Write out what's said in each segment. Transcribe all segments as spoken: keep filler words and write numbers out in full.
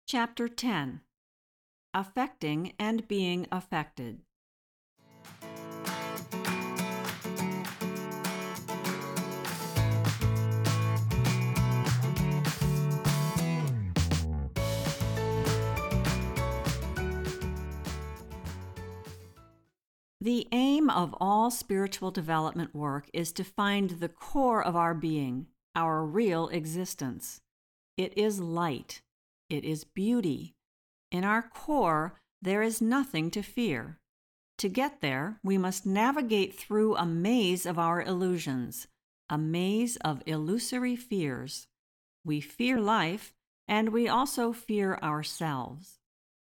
Chapter ten. Affecting and Being Affected. The aim of all spiritual development work is to find the core of our being, our real existence. It is light. It is beauty. In our core, there is nothing to fear. To get there, we must navigate through a maze of our illusions, a maze of illusory fears. We fear life, and we also fear ourselves.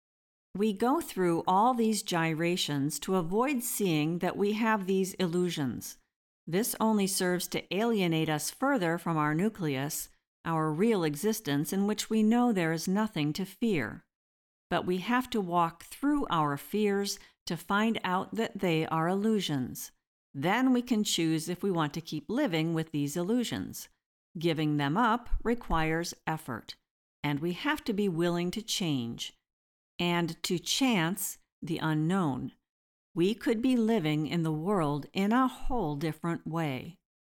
We go through all these gyrations to avoid seeing that we have these illusions. This only serves to alienate us further from our nucleus, our real existence in which we know there is nothing to fear. But we have to walk through our fears to find out that they are illusions. Then we can choose if we want to keep living with these illusions. Giving them up requires effort, and we have to be willing to change and to chance the unknown. We could be living in the world in a whole different way.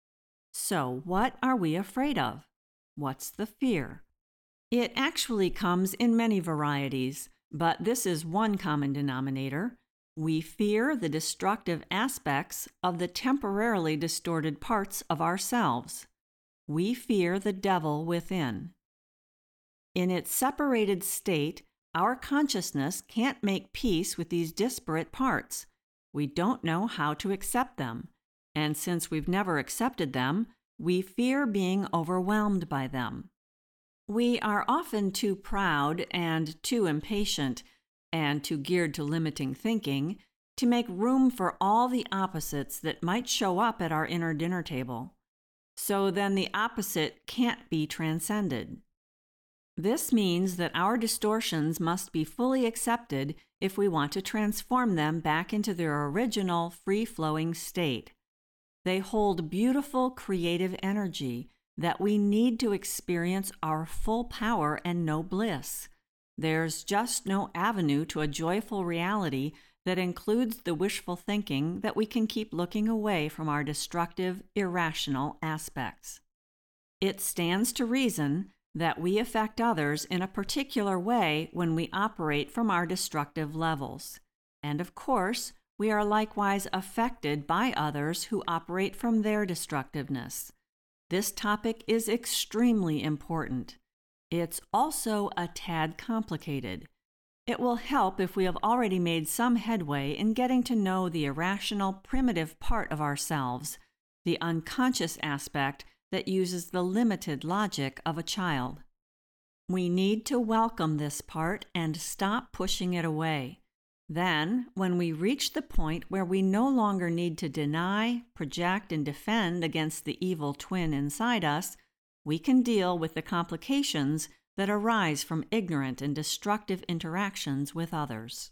So, what are we afraid of? What's the fear? It actually comes in many varieties, but this is one common denominator. We fear the destructive aspects of the temporarily distorted parts of ourselves. We fear the devil within. In its separated state, our consciousness can't make peace with these disparate parts. We don't know how to accept them, and since we've never accepted them, we fear being overwhelmed by them. We are often too proud and too impatient and too geared to limiting thinking to make room for all the opposites that might show up at our inner dinner table. So then the opposite can't be transcended. This means that our distortions must be fully accepted if we want to transform them back into their original free-flowing state. They hold beautiful creative energy that we need to experience our full power and know bliss. There's just no avenue to a joyful reality that includes the wishful thinking that we can keep looking away from our destructive, irrational aspects. It stands to reason that we affect others in a particular way when we operate from our destructive levels. And of course, we are likewise affected by others who operate from their destructiveness. This topic is extremely important. It's also a tad complicated. It will help if we have already made some headway in getting to know the irrational, primitive part of ourselves, the unconscious aspect that uses the limited logic of a child. We need to welcome this part and stop pushing it away. Then, when we reach the point where we no longer need to deny, project, and defend against the evil twin inside us, we can deal with the complications that arise from ignorant and destructive interactions with others.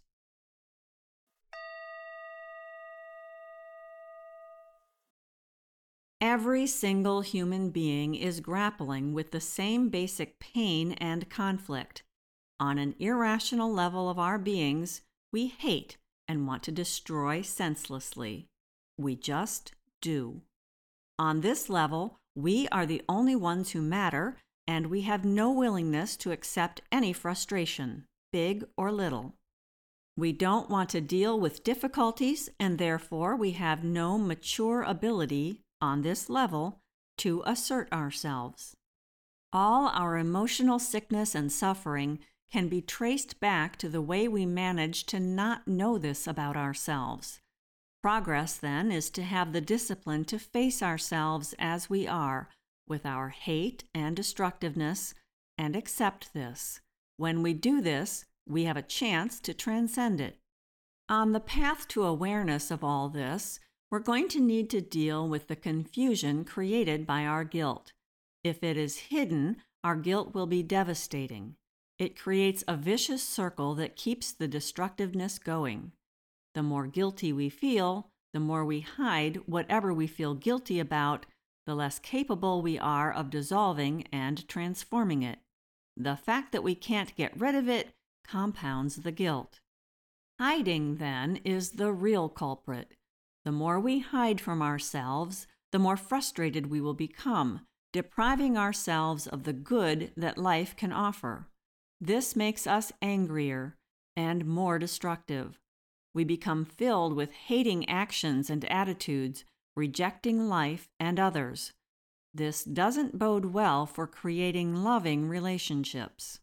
Every single human being is grappling with the same basic pain and conflict. On an irrational level of our beings, we hate and want to destroy senselessly. We just do. On this level, we are the only ones who matter, and we have no willingness to accept any frustration, big or little. We don't want to deal with difficulties, and therefore we have no mature ability on this level to assert ourselves. All our emotional sickness and suffering can be traced back to the way we managed to not know this about ourselves. Progress, then, is to have the discipline to face ourselves as we are, with our hate and destructiveness, and accept this. When we do this, we have a chance to transcend it. On the path to awareness of all this, we're going to need to deal with the confusion created by our guilt. If it is hidden, our guilt will be devastating. It creates a vicious circle that keeps the destructiveness going. The more guilty we feel, the more we hide whatever we feel guilty about, the less capable we are of dissolving and transforming it. The fact that we can't get rid of it compounds the guilt. Hiding, then, is the real culprit. The more we hide from ourselves, the more frustrated we will become, depriving ourselves of the good that life can offer. This makes us angrier and more destructive. We become filled with hating actions and attitudes, rejecting life and others. This doesn't bode well for creating loving relationships.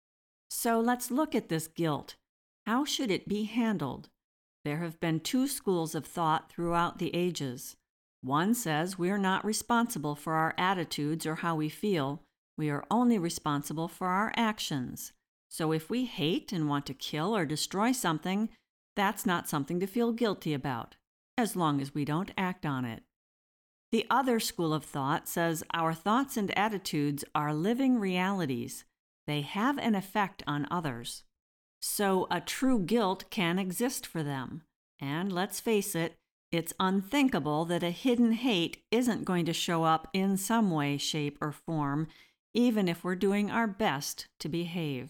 So let's look at this guilt. How should it be handled? There have been two schools of thought throughout the ages. One says we're not responsible for our attitudes or how we feel. We are only responsible for our actions. So if we hate and want to kill or destroy something, that's not something to feel guilty about, as long as we don't act on it. The other school of thought says our thoughts and attitudes are living realities. They have an effect on others. So a true guilt can exist for them. And let's face it, it's unthinkable that a hidden hate isn't going to show up in some way, shape, or form, even if we're doing our best to behave.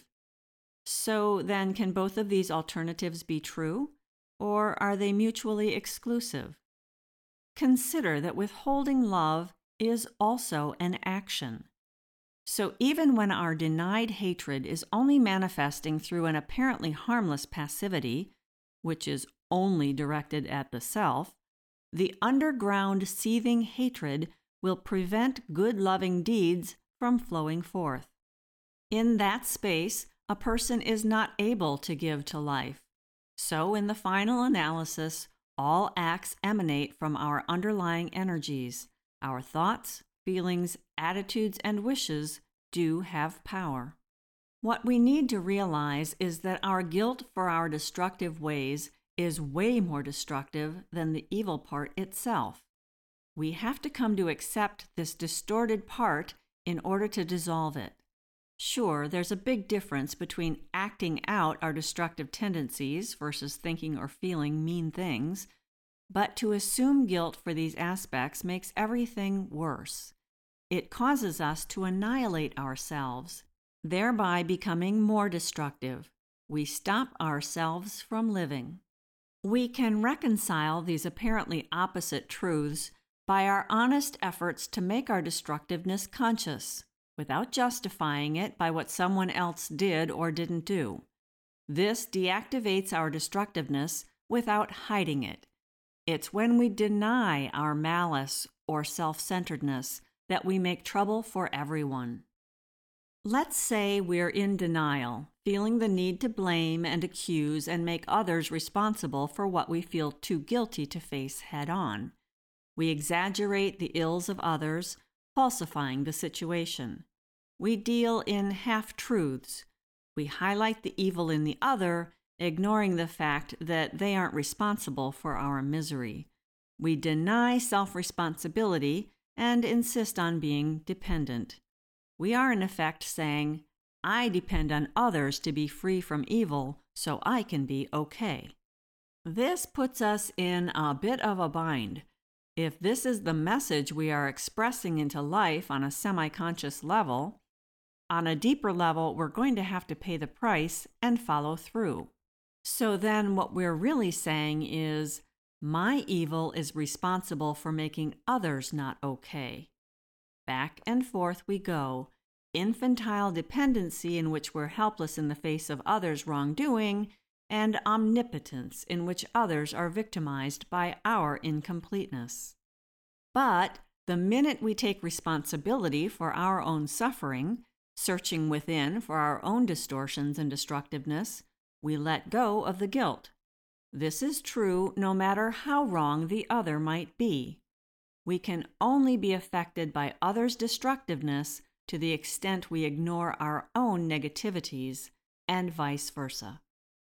So then, can both of these alternatives be true, or are they mutually exclusive? Consider that withholding love is also an action. So even when our denied hatred is only manifesting through an apparently harmless passivity, which is only directed at the self, the underground seething hatred will prevent good loving deeds from flowing forth. In that space, a person is not able to give to life. So in the final analysis, all acts emanate from our underlying energies. Our thoughts, feelings, attitudes, and wishes do have power. What we need to realize is that our guilt for our destructive ways is way more destructive than the evil part itself. We have to come to accept this distorted part in order to dissolve it. Sure, there's a big difference between acting out our destructive tendencies versus thinking or feeling mean things, but to assume guilt for these aspects makes everything worse. It causes us to annihilate ourselves, thereby becoming more destructive. We stop ourselves from living. We can reconcile these apparently opposite truths by our honest efforts to make our destructiveness conscious, without justifying it by what someone else did or didn't do. This deactivates our destructiveness without hiding it. It's when we deny our malice or self-centeredness that we make trouble for everyone. Let's say we're in denial, feeling the need to blame and accuse and make others responsible for what we feel too guilty to face head-on. We exaggerate the ills of others, falsifying the situation. We deal in half-truths. We highlight the evil in the other, ignoring the fact that they aren't responsible for our misery. We deny self-responsibility and insist on being dependent. We are in effect saying, I depend on others to be free from evil so I can be okay. This puts us in a bit of a bind. If this is the message we are expressing into life on a semi-conscious level, on a deeper level, we're going to have to pay the price and follow through. So then what we're really saying is, my evil is responsible for making others not okay. Back and forth we go. Infantile dependency in which we're helpless in the face of others' wrongdoing, and omnipotence in which others are victimized by our incompleteness. But the minute we take responsibility for our own suffering, searching within for our own distortions and destructiveness, we let go of the guilt. This is true no matter how wrong the other might be. We can only be affected by others' destructiveness to the extent we ignore our own negativities, and vice versa.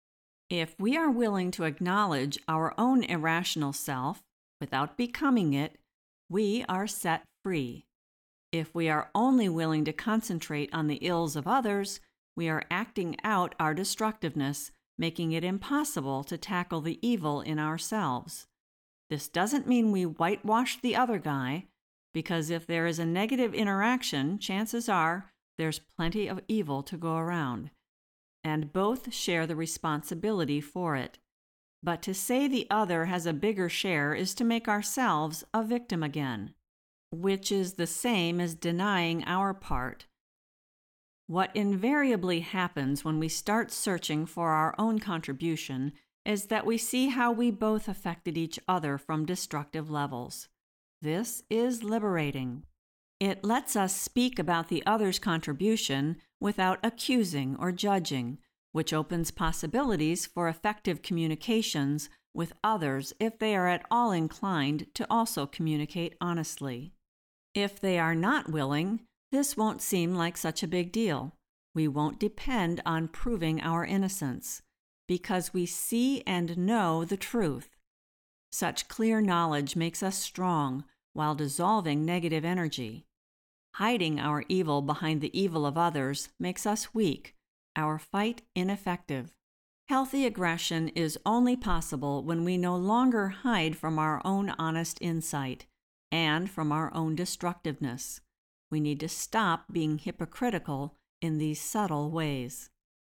If we are willing to acknowledge our own irrational self without becoming it, we are set free. If we are only willing to concentrate on the ills of others, we are acting out our destructiveness, making it impossible to tackle the evil in ourselves. This doesn't mean we whitewash the other guy, because if there is a negative interaction, chances are there's plenty of evil to go around, and both share the responsibility for it. But to say the other has a bigger share is to make ourselves a victim again, which is the same as denying our part. What invariably happens when we start searching for our own contribution is that we see how we both affected each other from destructive levels. This is liberating. It lets us speak about the other's contribution without accusing or judging, which opens possibilities for effective communications with others if they are at all inclined to also communicate honestly. If they are not willing, this won't seem like such a big deal. We won't depend on proving our innocence, because we see and know the truth. Such clear knowledge makes us strong while dissolving negative energy. Hiding our evil behind the evil of others makes us weak, our fight ineffective. Healthy aggression is only possible when we no longer hide from our own honest insight and from our own destructiveness. We need to stop being hypocritical in these subtle ways.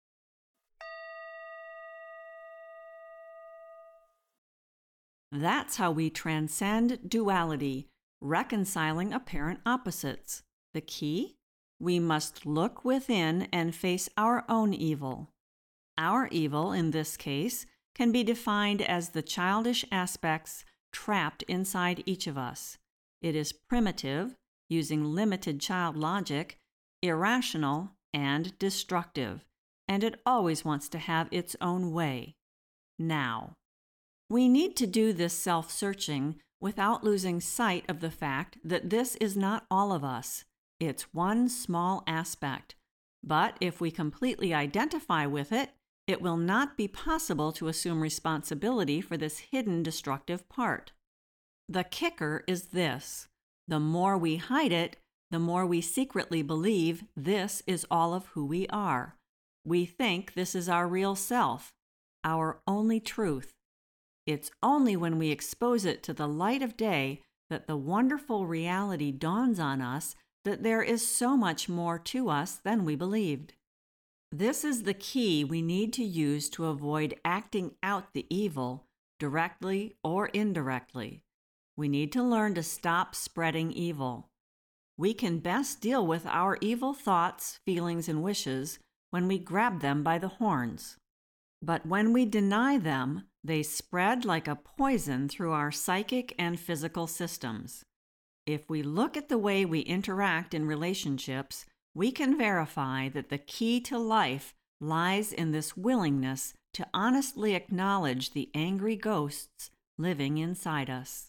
That's how we transcend duality, reconciling apparent opposites. The key? We must look within and face our own evil. Our evil, in this case, can be defined as the childish aspects trapped inside each of us. It is primitive, using limited child logic, irrational, and destructive, and it always wants to have its own way. Now, we need to do this self-searching without losing sight of the fact that this is not all of us. It's one small aspect. But if we completely identify with it, it will not be possible to assume responsibility for this hidden destructive part. The kicker is this: the more we hide it, the more we secretly believe this is all of who we are. We think this is our real self, our only truth. It's only when we expose it to the light of day that the wonderful reality dawns on us that there is so much more to us than we believed. This is the key we need to use to avoid acting out the evil, directly or indirectly. We need to learn to stop spreading evil. We can best deal with our evil thoughts, feelings, and wishes when we grab them by the horns. But when we deny them, they spread like a poison through our psychic and physical systems. If we look at the way we interact in relationships, we can verify that the key to life lies in this willingness to honestly acknowledge the angry ghosts living inside us.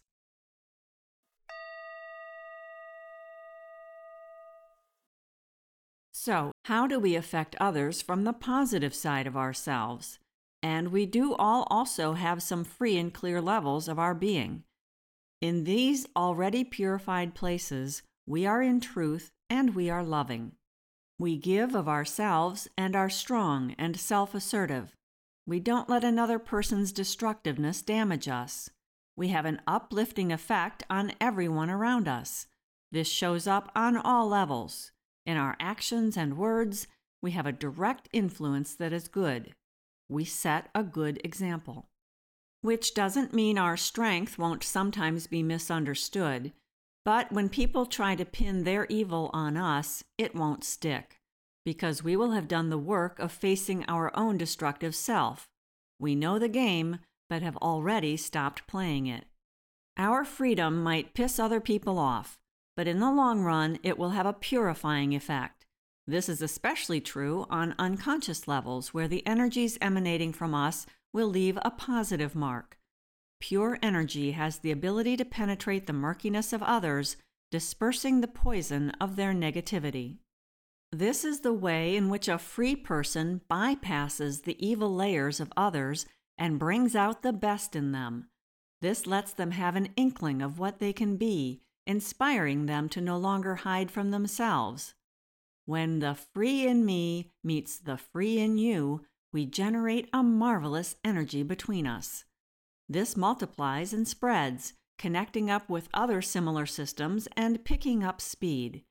So, how do we affect others from the positive side of ourselves? And we do all also have some free and clear levels of our being. In these already purified places, we are in truth and we are loving. We give of ourselves and are strong and self-assertive. We don't let another person's destructiveness damage us. We have an uplifting effect on everyone around us. This shows up on all levels. In our actions and words, we have a direct influence that is good. We set a good example. Which doesn't mean our strength won't sometimes be misunderstood, but when people try to pin their evil on us, it won't stick, because we will have done the work of facing our own destructive self. We know the game, but have already stopped playing it. Our freedom might piss other people off, but in the long run, it will have a purifying effect. This is especially true on unconscious levels, where the energies emanating from us will leave a positive mark. Pure energy has the ability to penetrate the murkiness of others, dispersing the poison of their negativity. This is the way in which a free person bypasses the evil layers of others and brings out the best in them. This lets them have an inkling of what they can be, inspiring them to no longer hide from themselves. When the free in me meets the free in you, we generate a marvelous energy between us. This multiplies and spreads, connecting up with other similar systems and picking up speed.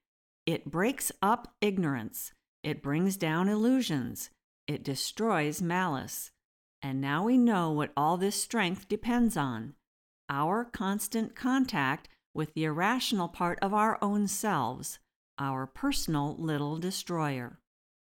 It breaks up ignorance. It brings down illusions. It destroys malice. And now we know what all this strength depends on: our constant contact with the irrational part of our own selves, our personal little destroyer.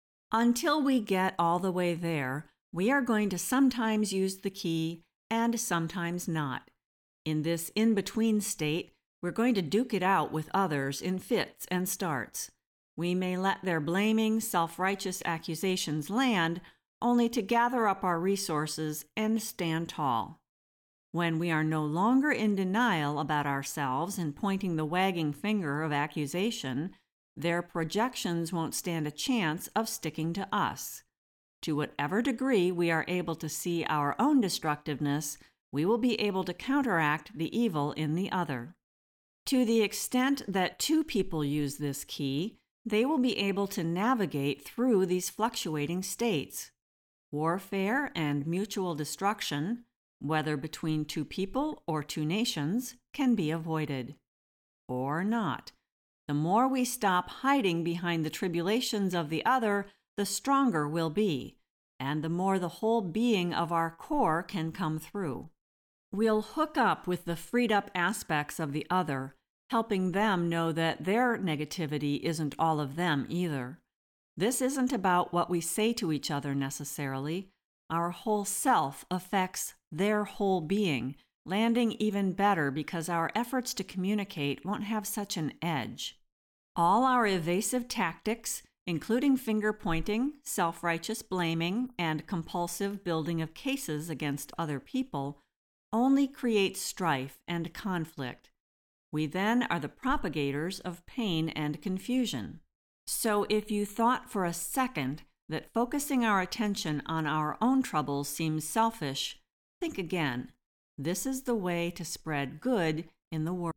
Until we get all the way there, we are going to sometimes use the key and sometimes not. In this in-between state, we're going to duke it out with others in fits and starts. We may let their blaming, self-righteous accusations land, only to gather up our resources and stand tall. When we are no longer in denial about ourselves and pointing the wagging finger of accusation, their projections won't stand a chance of sticking to us. To whatever degree we are able to see our own destructiveness, we will be able to counteract the evil in the other. To the extent that two people use this key, they will be able to navigate through these fluctuating states. Warfare and mutual destruction, whether between two people or two nations, can be avoided. Or not. The more we stop hiding behind the tribulations of the other, the stronger we'll be, and the more the whole being of our core can come through. We'll hook up with the freed-up aspects of the other, helping them know that their negativity isn't all of them either. This isn't about what we say to each other necessarily. Our whole self affects their whole being, landing even better because our efforts to communicate won't have such an edge. All our evasive tactics, including finger-pointing, self-righteous blaming, and compulsive building of cases against other people, only create strife and conflict. We then are the propagators of pain and confusion. So if you thought for a second that focusing our attention on our own troubles seems selfish, think again. This is the way to spread good in the world.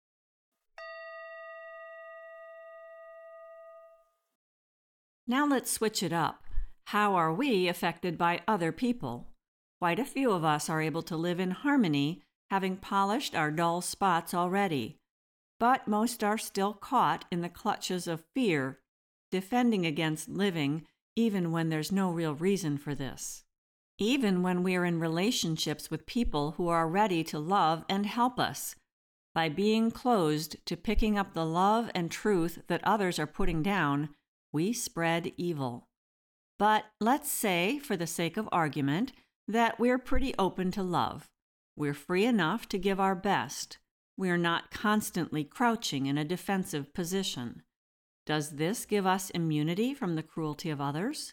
Now let's switch it up. How are we affected by other people? Quite a few of us are able to live in harmony, having polished our dull spots already. But most are still caught in the clutches of fear, defending against living even when there's no real reason for this. Even when we are in relationships with people who are ready to love and help us. By being closed to picking up the love and truth that others are putting down, we spread evil. But let's say, for the sake of argument, that we're pretty open to love. We're free enough to give our best. We are not constantly crouching in a defensive position. Does this give us immunity from the cruelty of others?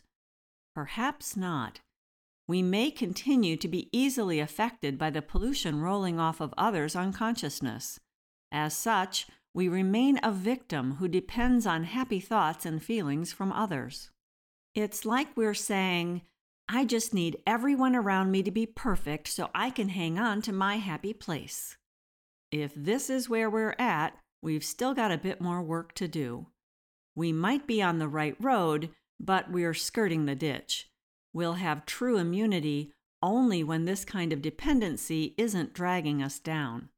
Perhaps not. We may continue to be easily affected by the pollution rolling off of others' unconsciousness. As such, we remain a victim who depends on happy thoughts and feelings from others. It's like we're saying, I just need everyone around me to be perfect so I can hang on to my happy place. If this is where we're at, we've still got a bit more work to do. We might be on the right road, but we're skirting the ditch. We'll have true immunity only when this kind of dependency isn't dragging us down.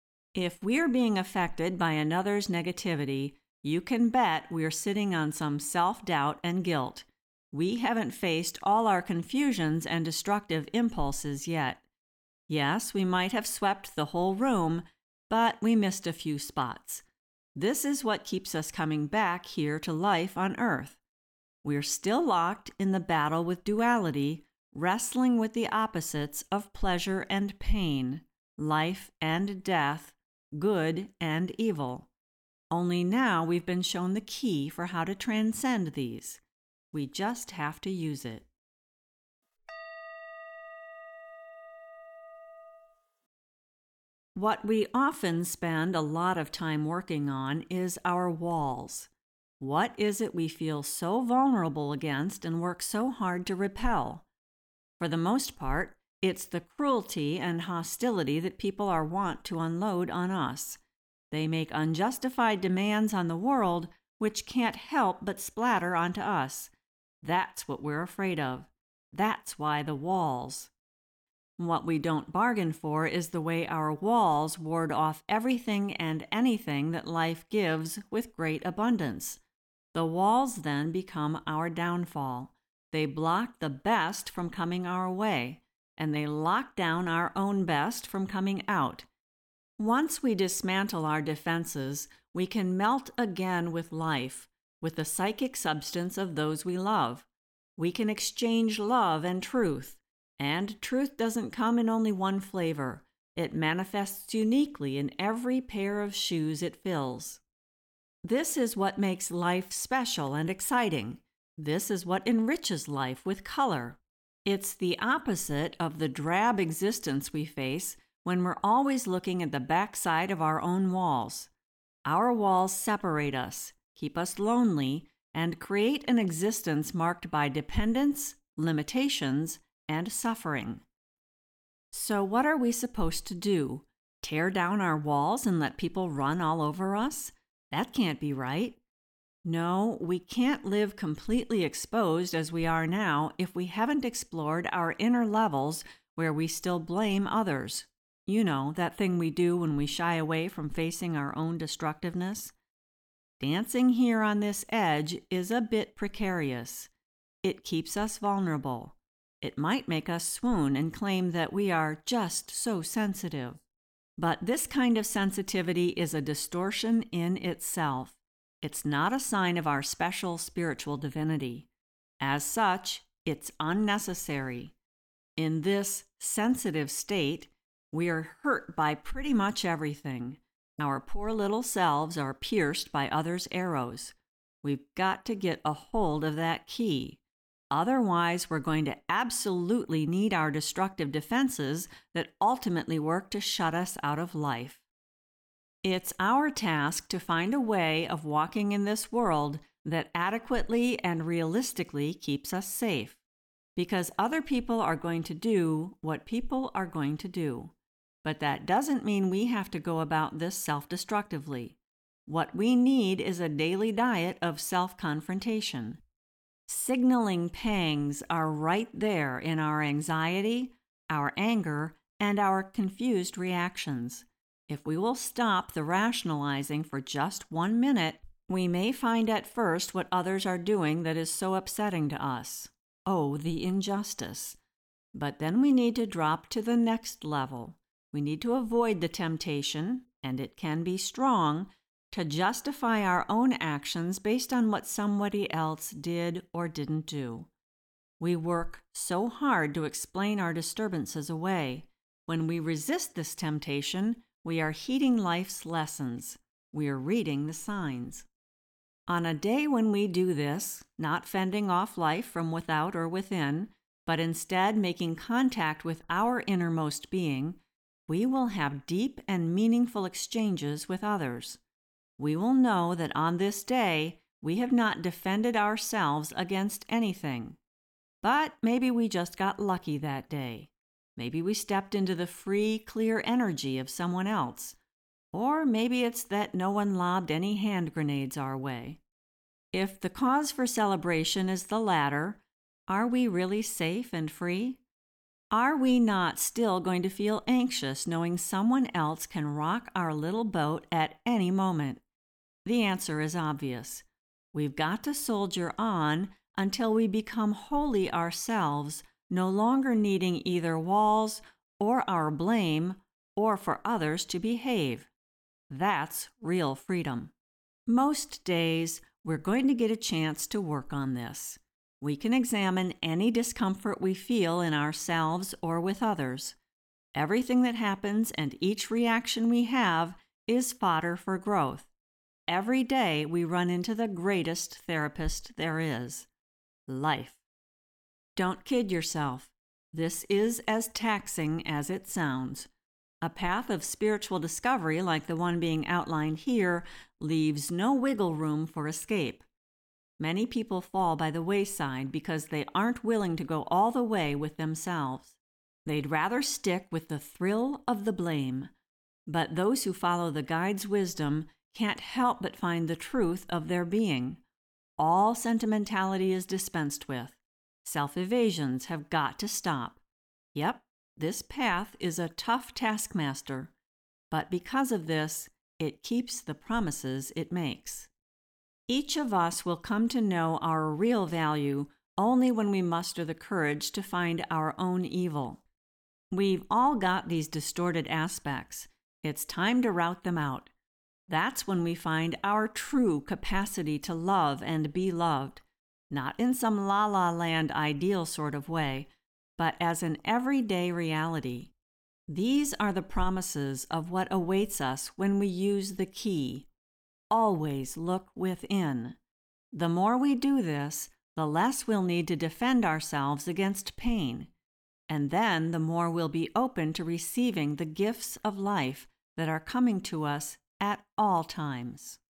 If we're being affected by another's negativity, you can bet we're sitting on some self-doubt and guilt. We haven't faced all our confusions and destructive impulses yet. Yes, we might have swept the whole room, but we missed a few spots. This is what keeps us coming back here to life on Earth. We're still locked in the battle with duality, wrestling with the opposites of pleasure and pain, life and death, good and evil. Only now we've been shown the key for how to transcend these. We just have to use it. What we often spend a lot of time working on is our walls. What is it we feel so vulnerable against and work so hard to repel? For the most part, it's the cruelty and hostility that people are wont to unload on us. They make unjustified demands on the world which can't help but splatter onto us. That's what we're afraid of. That's why the walls. What we don't bargain for is the way our walls ward off everything and anything that life gives with great abundance. The walls then become our downfall. They block the best from coming our way, and they lock down our own best from coming out. Once we dismantle our defenses, we can melt again with life, with the psychic substance of those we love. We can exchange love and truth, and truth doesn't come in only one flavor. It manifests uniquely in every pair of shoes it fills. This is what makes life special and exciting. This is what enriches life with color. It's the opposite of the drab existence we face when we're always looking at the backside of our own walls. Our walls separate us, keep us lonely, and create an existence marked by dependence, limitations, and suffering. So what are we supposed to do? Tear down our walls and let people run all over us? That can't be right. No, we can't live completely exposed as we are now if we haven't explored our inner levels where we still blame others. You know, that thing we do when we shy away from facing our own destructiveness. Dancing here on this edge is a bit precarious. It keeps us vulnerable. It might make us swoon and claim that we are just so sensitive. But this kind of sensitivity is a distortion in itself. It's not a sign of our special spiritual divinity. As such, it's unnecessary. In this sensitive state, we are hurt by pretty much everything. Our poor little selves are pierced by others' arrows. We've got to get a hold of that key. Otherwise, we're going to absolutely need our destructive defenses that ultimately work to shut us out of life. It's our task to find a way of walking in this world that adequately and realistically keeps us safe, because other people are going to do what people are going to do. But that doesn't mean we have to go about this self-destructively. What we need is a daily diet of self-confrontation. Signaling pangs are right there in our anxiety, our anger, and our confused reactions. If we will stop the rationalizing for just one minute, we may find at first what others are doing that is so upsetting to us. Oh, the injustice. But then we need to drop to the next level. We need to avoid the temptation, and it can be strong, to justify our own actions based on what somebody else did or didn't do. We work so hard to explain our disturbances away. When we resist this temptation, we are heeding life's lessons. We are reading the signs. On a day when we do this, not fending off life from without or within, but instead making contact with our innermost being, we will have deep and meaningful exchanges with others. We will know that on this day, we have not defended ourselves against anything. But maybe we just got lucky that day. Maybe we stepped into the free, clear energy of someone else. Or maybe it's that no one lobbed any hand grenades our way. If the cause for celebration is the latter, are we really safe and free? Are we not still going to feel anxious knowing someone else can rock our little boat at any moment? The answer is obvious. We've got to soldier on until we become wholly ourselves, no longer needing either walls or our blame or for others to behave. That's real freedom. Most days, we're going to get a chance to work on this. We can examine any discomfort we feel in ourselves or with others. Everything that happens and each reaction we have is fodder for growth. Every day we run into the greatest therapist there is, life. Don't kid yourself. This is as taxing as it sounds. A path of spiritual discovery like the one being outlined here leaves no wiggle room for escape. Many people fall by the wayside because they aren't willing to go all the way with themselves. They'd rather stick with the thrill of the blame. But those who follow the guide's wisdom can't help but find the truth of their being. All sentimentality is dispensed with. Self-evasions have got to stop. Yep, this path is a tough taskmaster, but because of this, it keeps the promises it makes. Each of us will come to know our real value only when we muster the courage to find our own evil. We've all got these distorted aspects. It's time to rout them out. That's when we find our true capacity to love and be loved, not in some la-la land ideal sort of way, but as an everyday reality. These are the promises of what awaits us when we use the key. Always look within. The more we do this, the less we'll need to defend ourselves against pain, and then the more we'll be open to receiving the gifts of life that are coming to us at all times.